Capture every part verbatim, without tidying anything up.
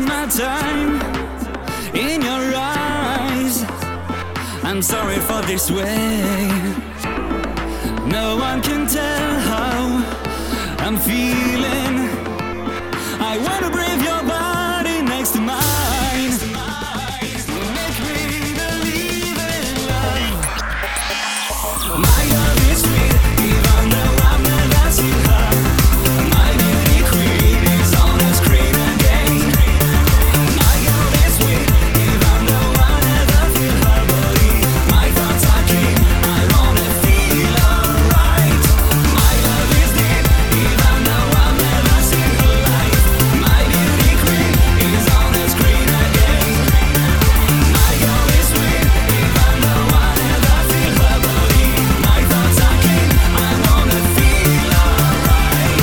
my time in your eyes. I'm sorry for this way. No one can tell how I'm feeling. I wanna breathe your body next to mine. Make me believe in love. My love is sweet, even though I've never seen her. My beauty queen is on the screen again. My girl is sweet, even though I never feel her body. My thoughts are clean, I wanna feel alright. My love is deep, even though I've never seen her life. My beauty queen is on the screen again. My girl is sweet, even though I never feel her body. My thoughts are clean, I wanna feel alright.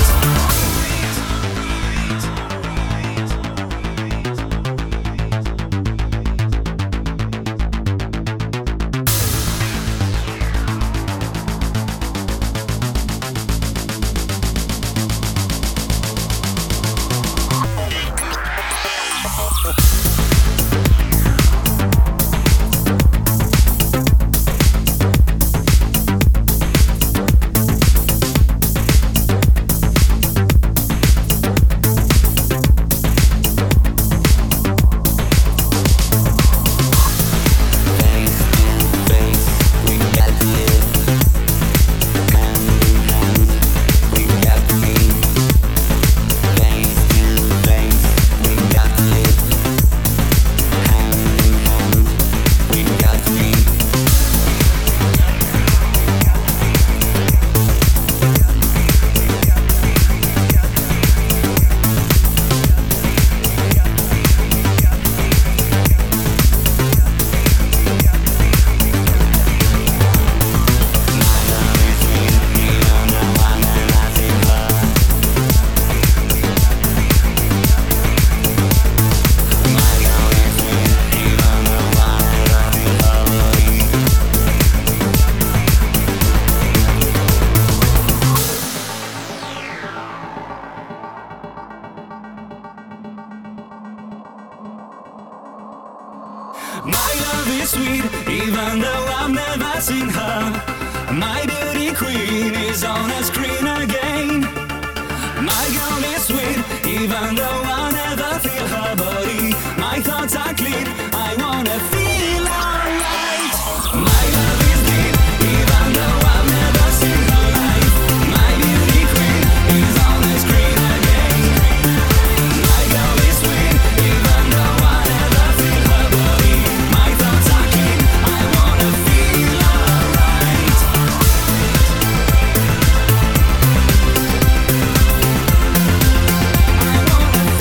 My love is sweet, even though I've never seen her. My beauty queen is on the screen again. My girl is sweet, even though I never feel her body. My thoughts are clean, I wanna feel alright. My love is deep, even though I've never seen her life. My beauty queen is on the screen again. My girl is sweet, even though I never feel her body. My thoughts are clean, I wanna feel alright. I wanna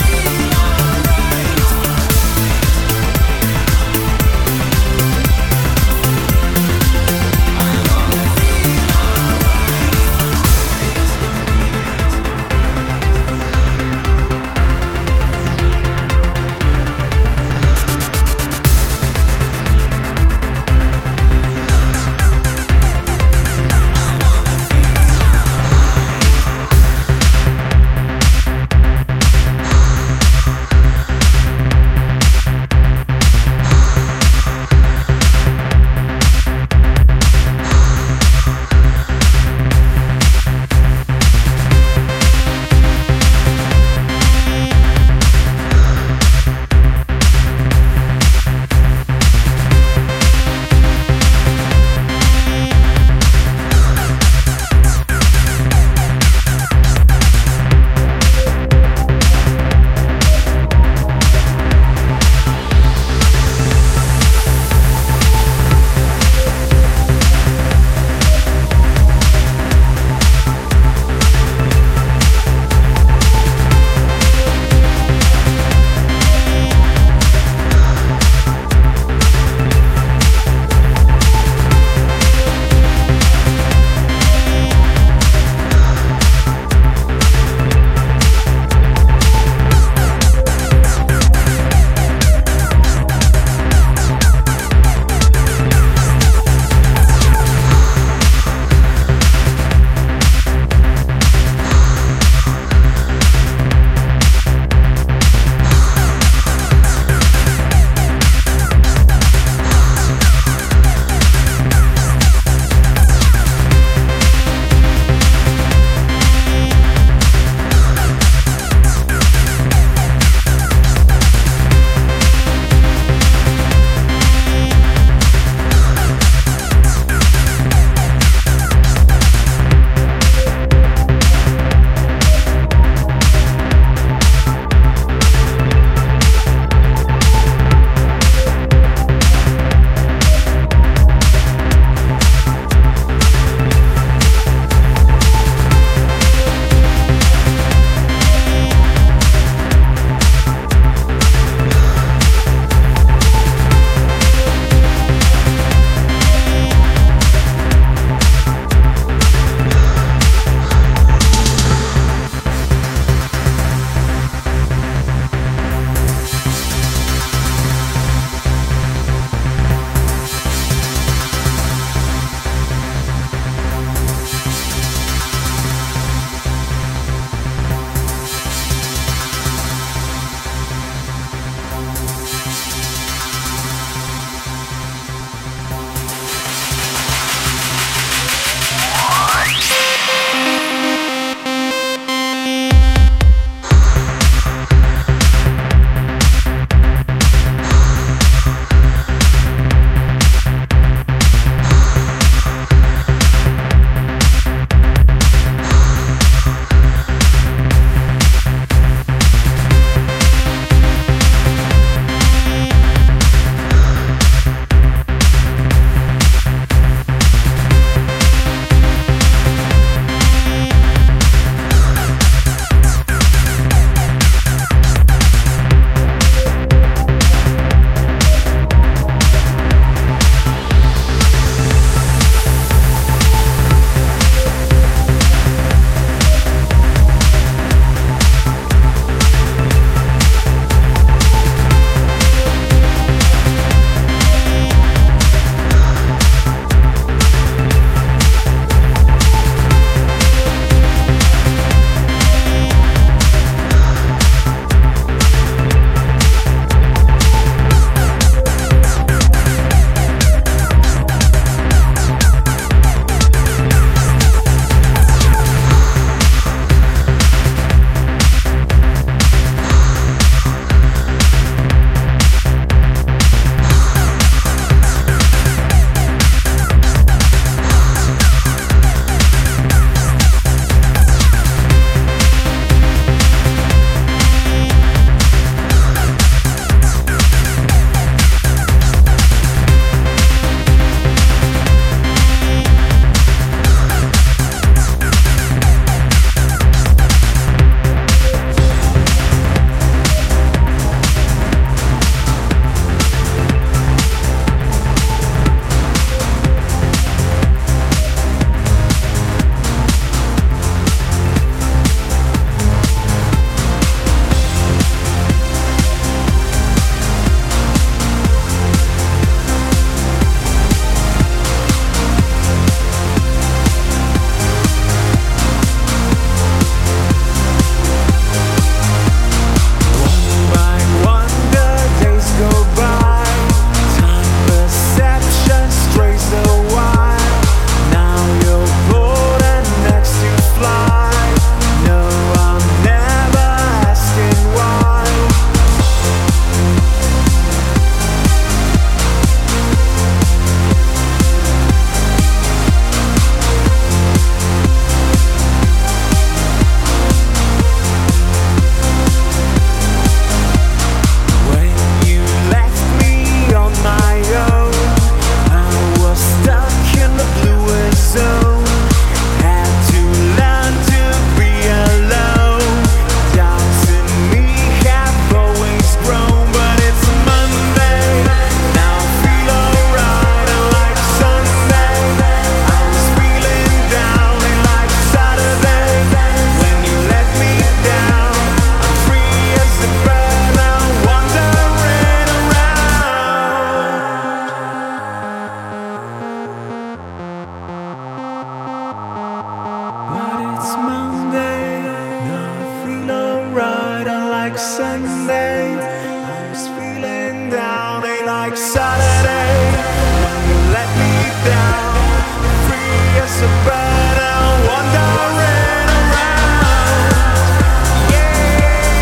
Saturday when you let me down. Free as a bird and wandering around. Yeah,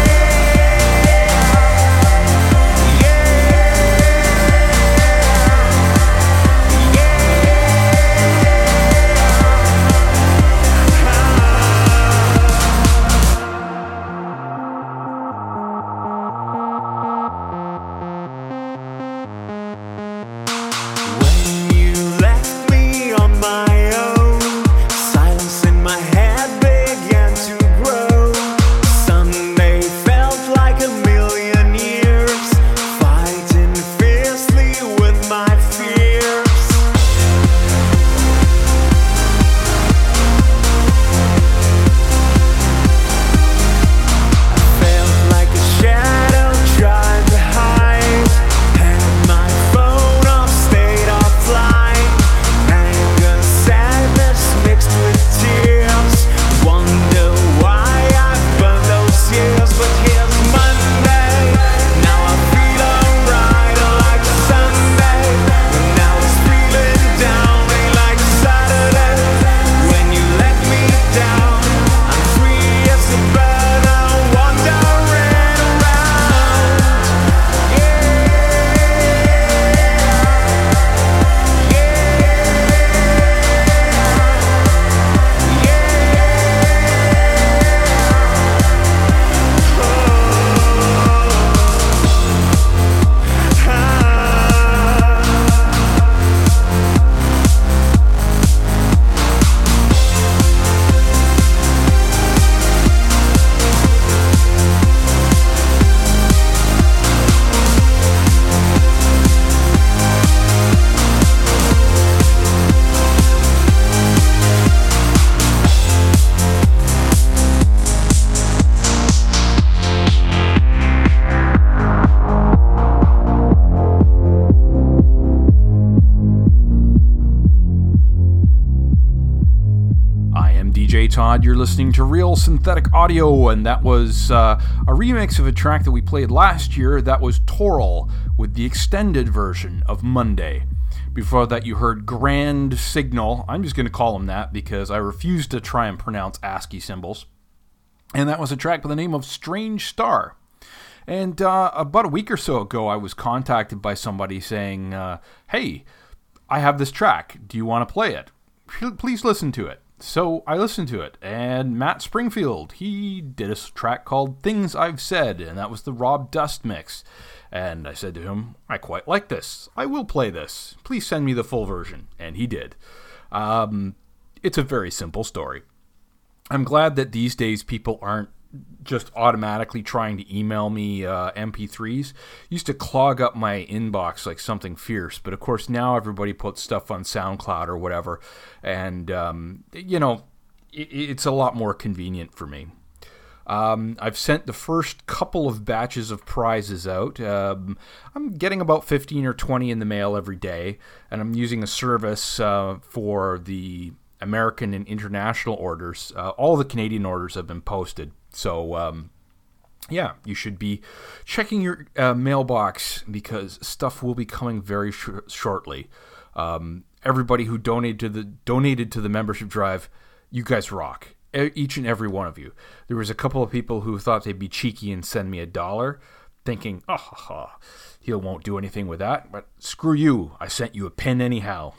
Todd, you're listening to Real Synthetic Audio, and that was uh, a remix of a track that we played last year. That was Toral with the extended version of Monday. Before that, you heard Grand Signal. I'm just going to call him that because I refuse to try and pronounce ASCII symbols. And that was a track by the name of Strange Star. And uh, about a week or so ago, I was contacted by somebody saying, uh, hey, I have this track. Do you want to play it? Please listen to it. So I listened to it, and Matt Springfield, he did a track called Things I've Said, and that was the Rob Dust mix. And I said to him, I quite like this. I will play this. Please send me the full version. And he did. Um, it's a very simple story. I'm glad that these days people aren't just automatically trying to email me uh, M P threes. Used to clog up my inbox like something fierce, but of course now everybody puts stuff on SoundCloud or whatever, and um, you know, it, it's a lot more convenient for me. Um, I've sent the first couple of batches of prizes out. Um, I'm getting about fifteen or twenty in the mail every day, and I'm using a service uh, for the American and international orders. Uh, all the Canadian orders have been posted. So, um, yeah, you should be checking your uh, mailbox because stuff will be coming very sh- shortly. Um, everybody who donated to the donated to the membership drive, you guys rock. E- each and every one of you. There was a couple of people who thought they'd be cheeky and send me a dollar, thinking, oh, ha, ha, he won't do anything with that. But screw you, I sent you a pin anyhow.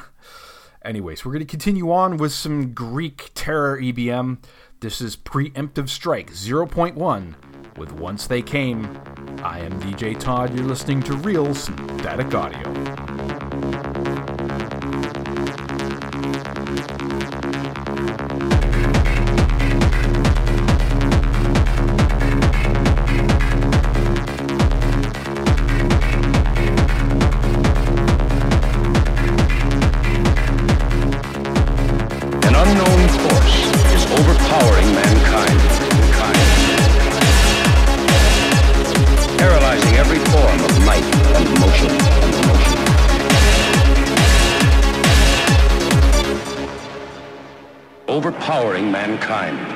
Anyways, we're going to continue on with some Greek terror E B M. This is Preemptive Strike zero point one with Once They Came. I am D J Todd. You're listening to Real Synthetic Audio. Overpowering mankind, paralyzing every form of life and motion and motion. Overpowering mankind.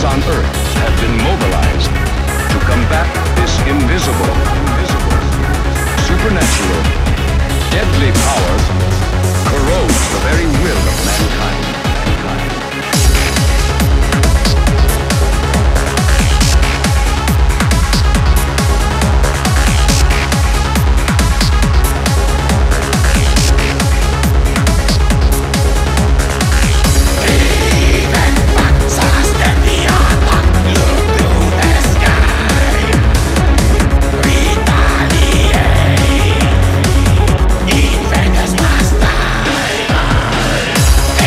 forces on Earth have been mobilized to combat this invisible, invisible, supernatural, deadly power corrodes the very will of mankind. mankind. Retaliate. Invaders must die.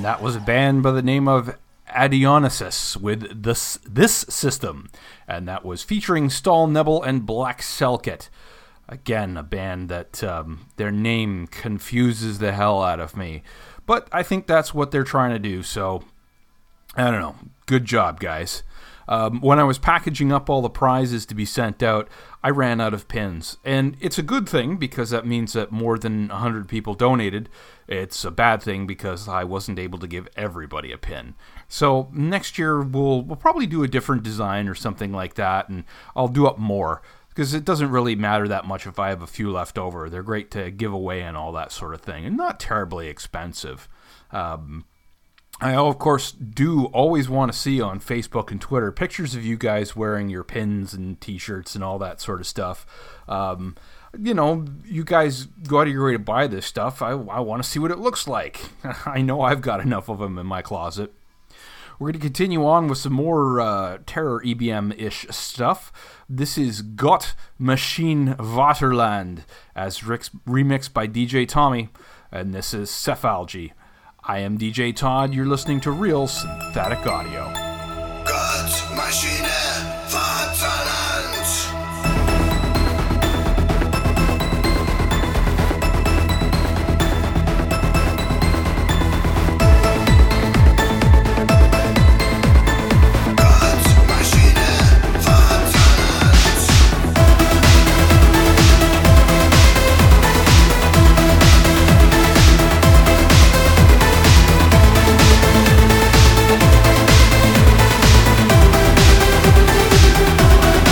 And that was a band by the name of Adionysus with this this system, and that was featuring Stahl Nebel and Black Selkit. Again, a band that um, their name confuses the hell out of me, but I think that's what they're trying to do. So I don't know. Good job, guys. Um, when I was packaging up all the prizes to be sent out, I ran out of pins. And it's a good thing because that means that more than one hundred people donated. It's a bad thing because I wasn't able to give everybody a pin. So next year we'll we'll probably do a different design or something like that, and I'll do up more because it doesn't really matter that much if I have a few left over. They're great to give away and all that sort of thing, and not terribly expensive. Um, I, of course, do always want to see on Facebook and Twitter pictures of you guys wearing your pins and T-shirts and all that sort of stuff. Um, you know, you guys go out of your way to buy this stuff. I, I want to see what it looks like. I know I've got enough of them in my closet. We're going to continue on with some more uh, Terror E B M-ish stuff. This is Gott Maschine Vaterland, as Rick's remixed by D J Tommy, and this is Cephalgy. I am D J Todd. You're listening to Real Synthetic Audio. Gott Maschine Vaterland. Vaterland.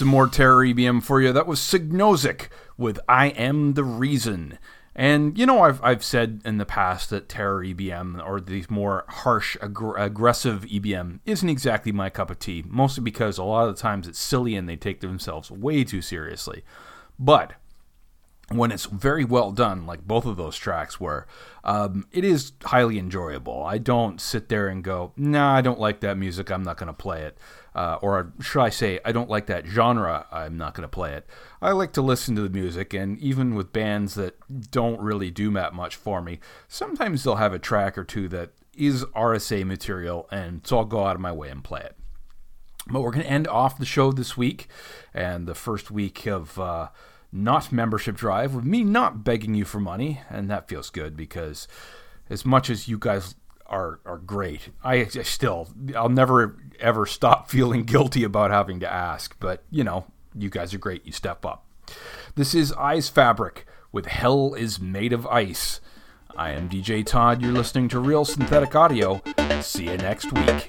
some more Terror E B M for you. That was Signozik with I Am the Reason. And, you know, I've I've said in the past that Terror E B M, or these more harsh, ag- aggressive E B M, isn't exactly my cup of tea, mostly because a lot of the times it's silly and they take themselves way too seriously. But when it's very well done, like both of those tracks were, um, it is highly enjoyable. I don't sit there and go, nah, I don't like that music, I'm not going to play it. Uh, or should I say, I don't like that genre, I'm not going to play it. I like to listen to the music, and even with bands that don't really do that much for me, sometimes they'll have a track or two that is R S A material, and so I'll go out of my way and play it. But we're going to end off the show this week, and the first week of uh, not membership drive, with me not begging you for money, and that feels good, because as much as you guys are are great, I, I still, I'll never ever stop feeling guilty about having to ask, but you know, you guys are great, you step up. This is Eyes Fabric with Hell is Made of Ice. I am D J Todd, you're listening to Real Synthetic Audio. See you next week.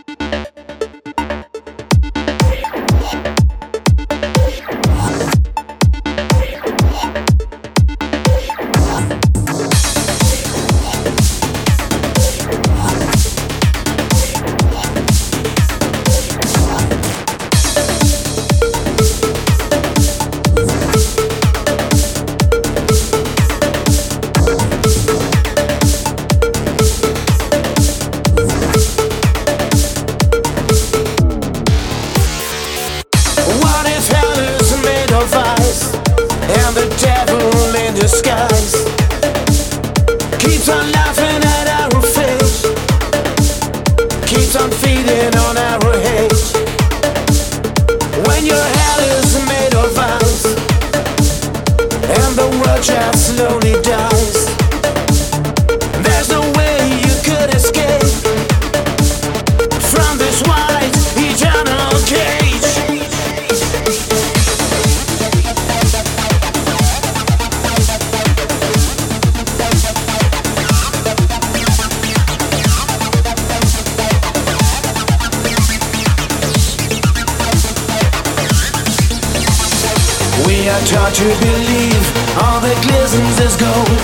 Taught to believe all that glistens is gold.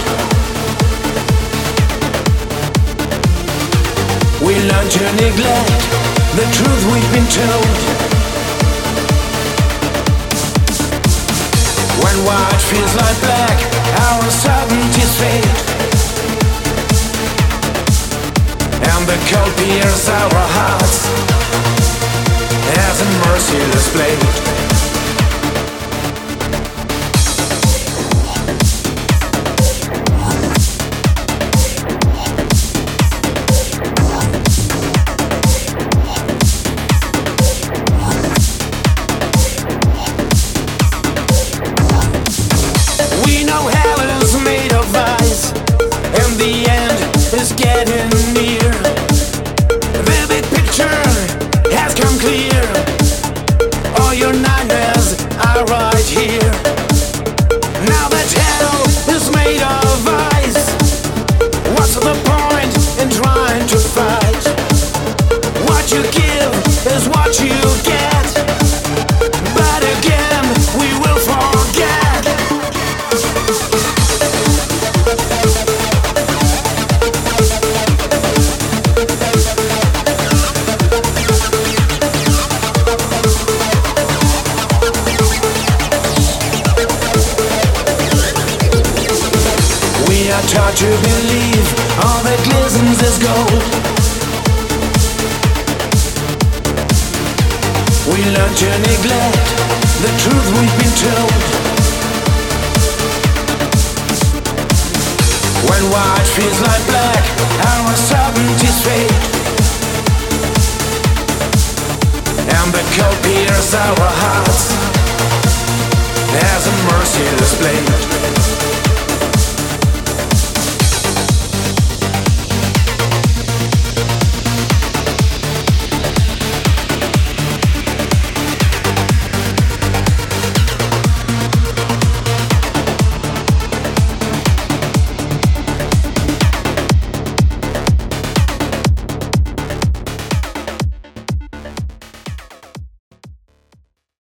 We learn to neglect the truth we've been told. When white feels like black, our certainties fade, and the cold pierces our hearts as a merciless blade. Taught to believe all that glistens is gold. We learn to neglect the truth we've been told. When white feels like black, our certainties fade, and the cold pierces our hearts as a merciless blade.